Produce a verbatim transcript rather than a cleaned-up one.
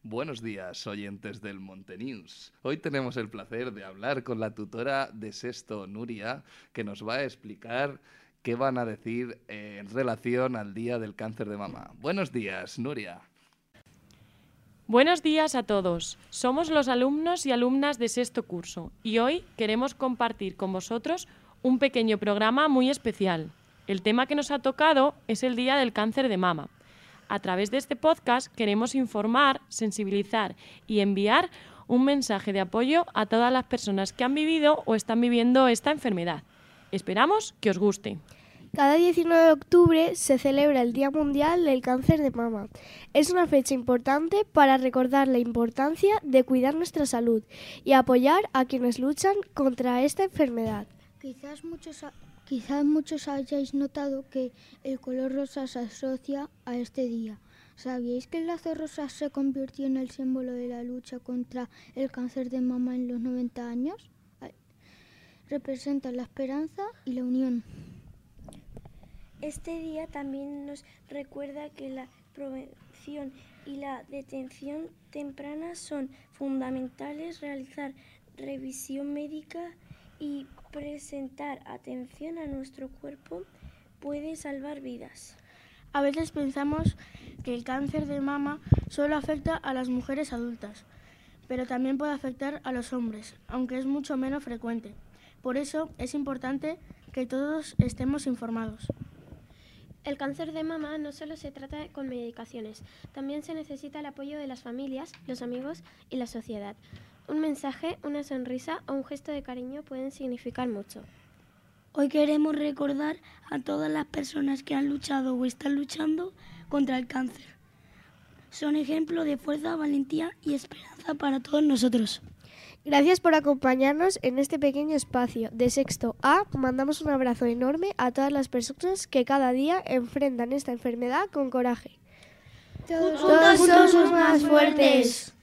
Buenos días, oyentes del Montenews. Hoy tenemos el placer de hablar con la tutora de sexto, Nuria, que nos va a explicar qué van a decir eh, en relación al Día del Cáncer de Mama. Buenos días, Nuria. Buenos días a todos. Somos los alumnos y alumnas de sexto curso y hoy queremos compartir con vosotros un pequeño programa muy especial. El tema que nos ha tocado es el Día del Cáncer de Mama. A través de este podcast queremos informar, sensibilizar y enviar un mensaje de apoyo a todas las personas que han vivido o están viviendo esta enfermedad. Esperamos que os guste. Cada diecinueve de octubre se celebra el Día Mundial del Cáncer de Mama. Es una fecha importante para recordar la importancia de cuidar nuestra salud y apoyar a quienes luchan contra esta enfermedad. Quizás muchos, quizás muchos hayáis notado que el color rosa se asocia a este día. ¿Sabíais que el lazo rosa se convirtió en el símbolo de la lucha contra el cáncer de mama en los noventa años? Representa la esperanza y la unión. Este día también nos recuerda que la prevención y la detención temprana son fundamentales. Realizar revisión médica y presentar atención a nuestro cuerpo puede salvar vidas. A veces pensamos que el cáncer de mama solo afecta a las mujeres adultas, pero también puede afectar a los hombres, aunque es mucho menos frecuente. Por eso es importante que todos estemos informados. El cáncer de mama no solo se trata con medicaciones, también se necesita el apoyo de las familias, los amigos y la sociedad. Un mensaje, una sonrisa o un gesto de cariño pueden significar mucho. Hoy queremos recordar a todas las personas que han luchado o están luchando contra el cáncer. Son ejemplo de fuerza, valentía y esperanza para todos nosotros. Gracias por acompañarnos en este pequeño espacio. De sexto A, mandamos un abrazo enorme a todas las personas que cada día enfrentan esta enfermedad con coraje. Todos, Todos somos más fuertes.